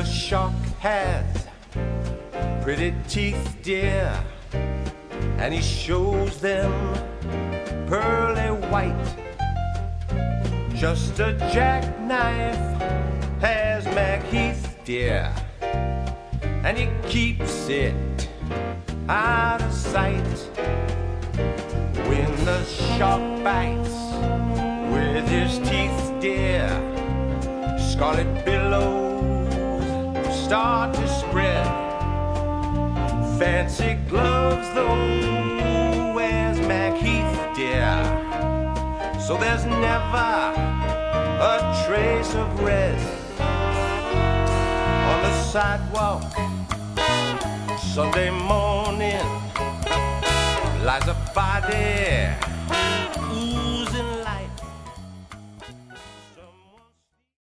the shark has pretty teeth, dear, and he shows them pearly white. Just a jackknife has Macheath, dear, and he keeps it out of sight. When the shark bites with his teeth, dear, scarlet billows start to spread. Fancy gloves, though, wears Macheath, dear, so there's never a trace of red. On the sidewalk, Sunday morning, lies a body oozing light.